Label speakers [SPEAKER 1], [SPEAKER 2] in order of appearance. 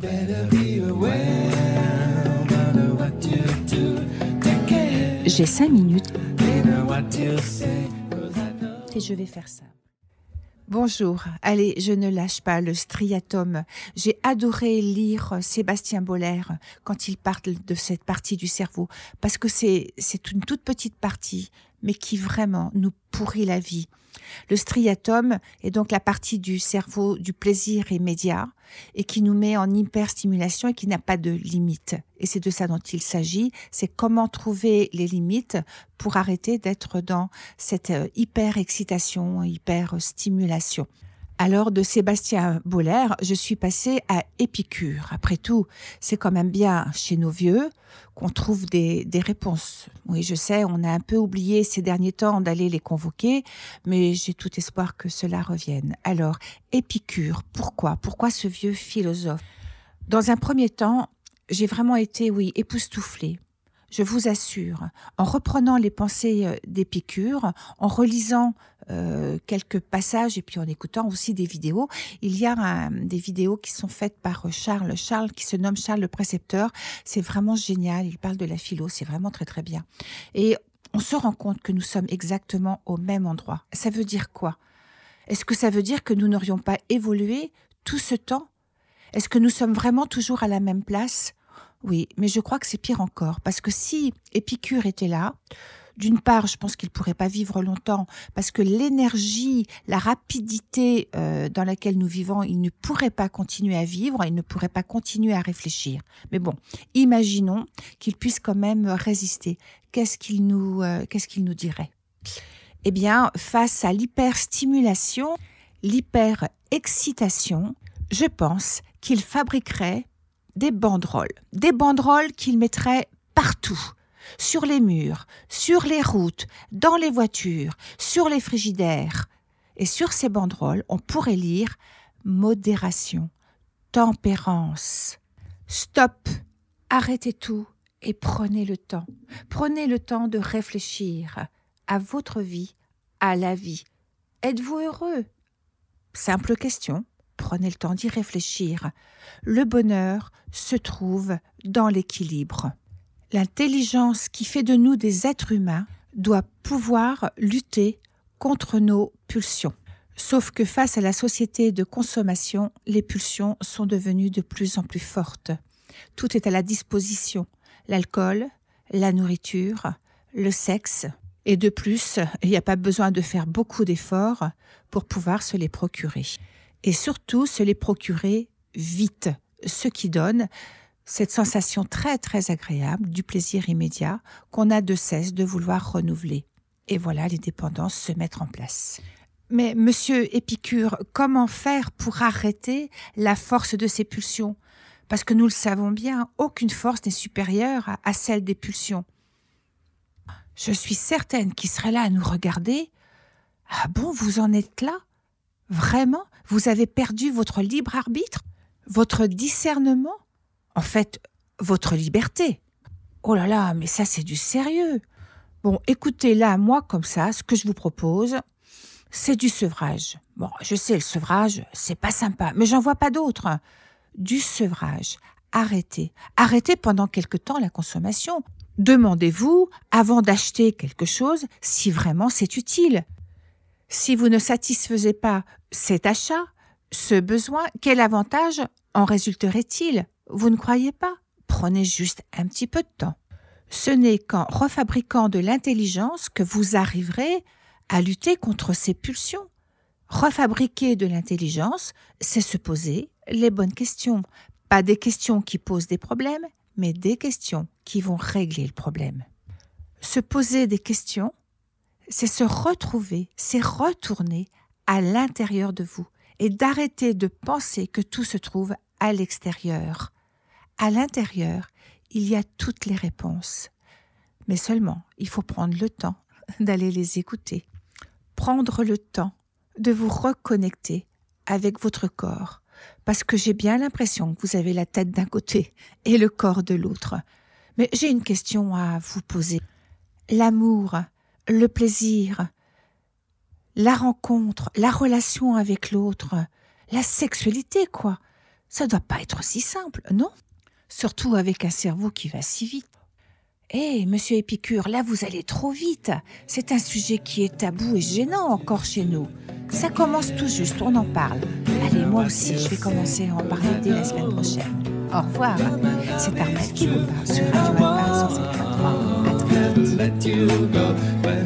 [SPEAKER 1] J'ai 5 minutes et je vais faire ça. Bonjour, allez, je ne lâche pas le striatum. J'ai adoré lire Sébastien Boller quand il parle de cette partie du cerveau, parce que c'est une toute petite partie, mais qui vraiment nous pourrit la vie. Le striatum est donc la partie du cerveau du plaisir immédiat et qui nous met en hyperstimulation et qui n'a pas de limite. Et c'est de ça dont il s'agit, c'est comment trouver les limites pour arrêter d'être dans cette hyper-excitation, hyper-stimulation. Alors de Sébastien Boller, je suis passée à Épicure. Après tout, c'est quand même bien chez nos vieux qu'on trouve des réponses. Oui, je sais, on a un peu oublié ces derniers temps d'aller les convoquer, mais j'ai tout espoir que cela revienne. Alors, Épicure, pourquoi ? Pourquoi ce vieux philosophe ? Dans un premier temps, j'ai vraiment été, époustouflée. Je vous assure, en reprenant les pensées d'Épicure, en relisant quelques passages et puis en écoutant aussi des vidéos, il y a des vidéos qui sont faites par Charles qui se nomme Charles le Précepteur. C'est vraiment génial, il parle de la philo, c'est vraiment très très bien. Et on se rend compte que nous sommes exactement au même endroit. Ça veut dire quoi ? Est-ce que ça veut dire que nous n'aurions pas évolué tout ce temps ? Est-ce que nous sommes vraiment toujours à la même place ? Oui, mais je crois que c'est pire encore, parce que si Épicure était là, d'une part, je pense qu'il ne pourrait pas vivre longtemps, parce que l'énergie, la rapidité dans laquelle nous vivons, il ne pourrait pas continuer à vivre, il ne pourrait pas continuer à réfléchir. Mais bon, imaginons qu'il puisse quand même résister. Qu'est-ce qu'il nous dirait ? Eh bien, face à l'hyperstimulation, l'hyperexcitation, je pense qu'il fabriquerait des banderoles qu'il mettrait partout, sur les murs, sur les routes, dans les voitures, sur les frigidaires. Et sur ces banderoles, on pourrait lire modération, tempérance, stop, arrêtez tout et prenez le temps. Prenez le temps de réfléchir à votre vie, à la vie. Êtes-vous heureux ? Simple question. Prenez le temps d'y réfléchir. Le bonheur se trouve dans l'équilibre. L'intelligence qui fait de nous des êtres humains doit pouvoir lutter contre nos pulsions. Sauf que face à la société de consommation, les pulsions sont devenues de plus en plus fortes. Tout est à la disposition. L'alcool, la nourriture, le sexe. Et de plus, il n'y a pas besoin de faire beaucoup d'efforts pour pouvoir se les procurer. Et surtout, se les procurer vite, ce qui donne cette sensation très très agréable du plaisir immédiat qu'on a de cesse de vouloir renouveler. Et voilà, les dépendances se mettent en place. Mais monsieur Épicure, comment faire pour arrêter la force de ces pulsions ? Parce que nous le savons bien, aucune force n'est supérieure à celle des pulsions. Je suis certaine qu'il serait là à nous regarder. Ah bon, vous en êtes là ? Vraiment ? Vous avez perdu votre libre arbitre ? Votre discernement ? En fait, votre liberté. Oh là là, mais ça c'est du sérieux. Bon, écoutez, là, moi, comme ça, ce que je vous propose, c'est du sevrage. Bon, je sais, le sevrage, c'est pas sympa, mais j'en vois pas d'autre. Du sevrage. Arrêtez. Arrêtez pendant quelque temps la consommation. Demandez-vous, avant d'acheter quelque chose, si vraiment c'est utile. Si vous ne satisfaisez pas cet achat, ce besoin, quel avantage en résulterait-il ? Vous ne croyez pas ? Prenez juste un petit peu de temps. Ce n'est qu'en refabriquant de l'intelligence que vous arriverez à lutter contre ces pulsions. Refabriquer de l'intelligence, c'est se poser les bonnes questions. Pas des questions qui posent des problèmes, mais des questions qui vont régler le problème. Se poser des questions, c'est se retrouver, c'est retourner à l'intérieur de vous et d'arrêter de penser que tout se trouve à l'extérieur. À l'intérieur, il y a toutes les réponses. Mais seulement, il faut prendre le temps d'aller les écouter. Prendre le temps de vous reconnecter avec votre corps. Parce que j'ai bien l'impression que vous avez la tête d'un côté et le corps de l'autre. Mais j'ai une question à vous poser. L'amour, le plaisir, la rencontre, la relation avec l'autre, la sexualité, quoi. Ça doit pas être si simple, non? Surtout avec un cerveau qui va si vite. Monsieur Épicure, là vous allez trop vite. C'est un sujet qui est tabou et gênant encore chez nous. Ça commence tout juste, on en parle. Allez, moi aussi, je vais commencer à en parler dès la semaine prochaine. Au revoir. C'est Armelle qui vous parle sur Radio Alpha 107.3. À très vite.